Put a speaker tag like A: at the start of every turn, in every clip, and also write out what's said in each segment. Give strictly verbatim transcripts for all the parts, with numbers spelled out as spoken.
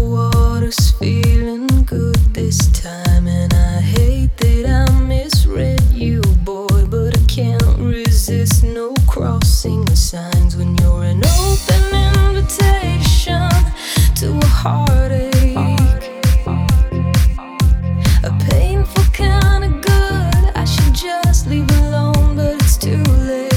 A: water's feeling good this time, and I hate that I misread you, boy, but I can't resist no crossing the signs when you're an open invitation to a heartache, a painful kind of good. I should just leave alone, but it's too late.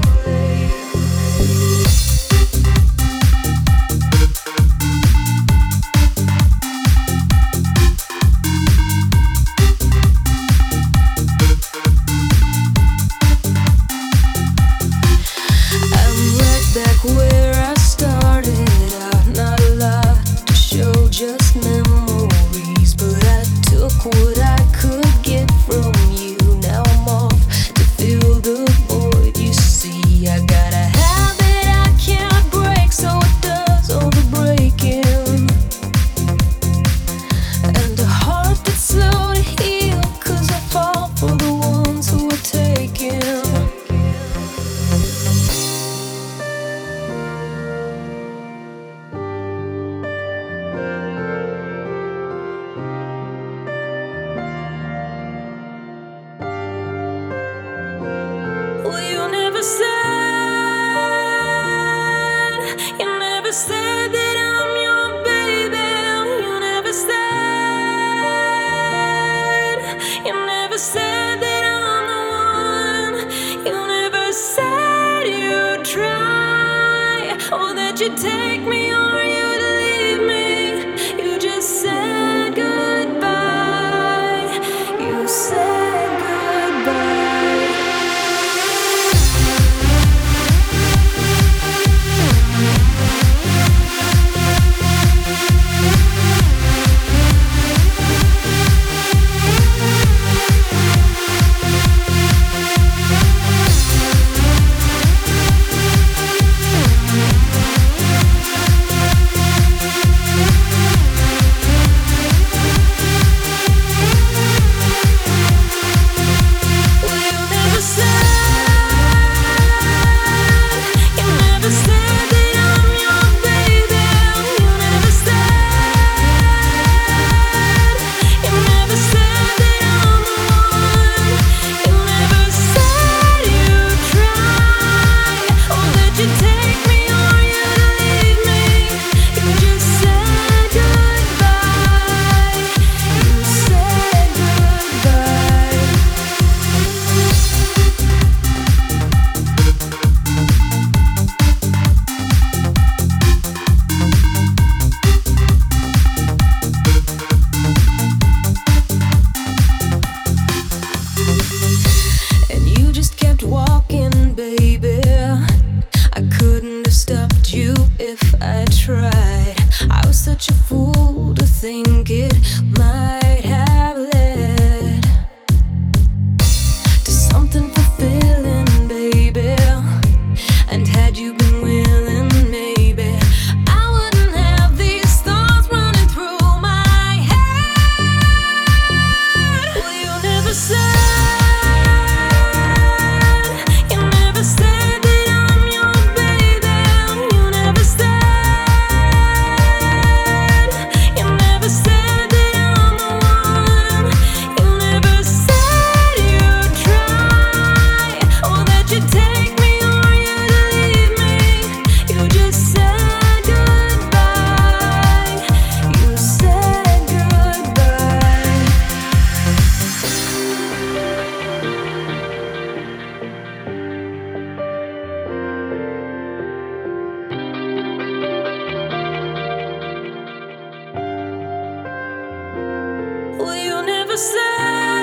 A: Back where I started out, not a lot to show, just memories, but I took what I could get from you. Now I'm off to fill the void. You see, I got a habit I can't break, so it does all the breaking, and a heart that's slow to heal, 'cause I fall for the ones who are taken. Well, you never said, you never said that I'm your baby. You never said, you never said that I'm the one. You never said you'd try, or that you'd take me or you'd leave me. You just said goodbye. You said goodbye. If I tried, I was such a fool to think it might have led to something fulfilling, baby. And had you been willing, maybe I wouldn't have these thoughts running through my head. Well, you never said, you never said Well, you never said